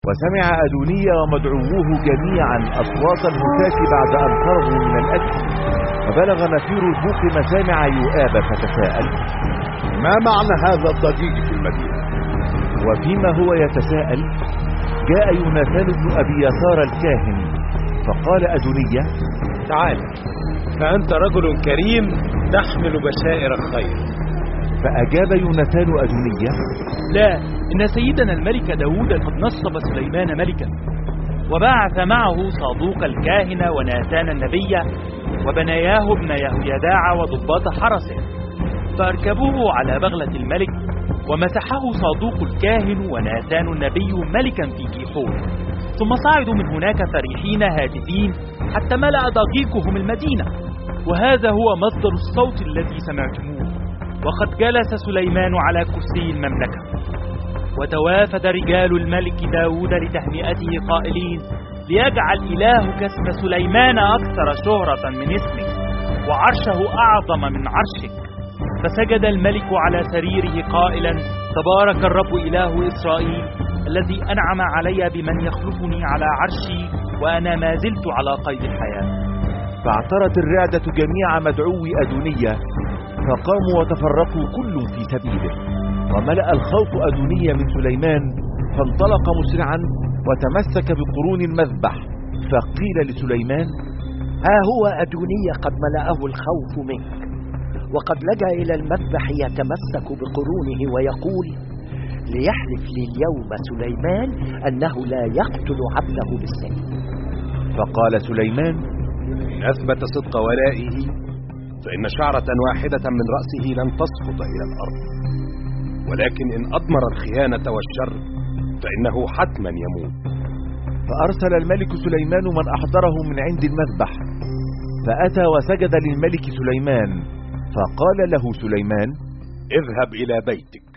وسمع أدونية ومدعووه جميعا أصوات الهتاف بعد أن خرجوا من الأكل، فبلغ نفير البوق مسامع يؤاب فتساءل: ما معنى هذا الضجيج في المدينة؟ وفيما هو يتساءل جاء يوناثان بن أبي يسار الكاهن، فقال أدونية: تعال، فأنت رجل كريم تحمل بشائر الخير. فأجاب يوناثان أدونية: لا، إن سيدنا الملك داود قد نصب سليمان ملكا، وبعث معه صادوق الكاهن وناتان النبي وبناياه ابن يهويداع وضباط حرسه، فأركبوه على بغلة الملك، ومسحه صادوق الكاهن وناتان النبي ملكا في كيحون، ثم صعدوا من هناك فرحين هاتفين حتى ملأ ضجيجهم المدينة. وهذا هو مصدر الصوت الذي سمعتموه. وقد جلس سليمان على كرسي المملكة، وتوافد رجال الملك داود لتهنئته قائلين: ليجعل إلهك اسم سليمان أكثر شهرة من اسمك، وعرشه أعظم من عرشك. فسجد الملك على سريره قائلا: تبارك الرب إله إسرائيل الذي أنعم علي بمن يخلفني على عرشي وأنا ما زلت على قيد الحياة. فاعترت الرعدة جميع مدعوي أدونية، فقاموا وتفرقوا كل في سبيله. وملأ الخوف أدونية من سليمان، فانطلق مسرعا وتمسك بقرون المذبح، فقيل لسليمان: ها هو أدونية قد ملأه الخوف منك، وقد لجأ إلى المذبح يتمسك بقرونه ويقول: ليحلف لي اليوم سليمان أنه لا يقتل عبده بالسيف. فقال سليمان: إن أثبت صدق ولائه فإن شعرة واحدة من رأسه لن تسقط إلى الأرض، ولكن إن أضمر الخيانة والشر فإنه حتما يموت. فأرسل الملك سليمان من أحضره من عند المذبح، فأتى وسجد للملك سليمان، فقال له سليمان: اذهب إلى بيتك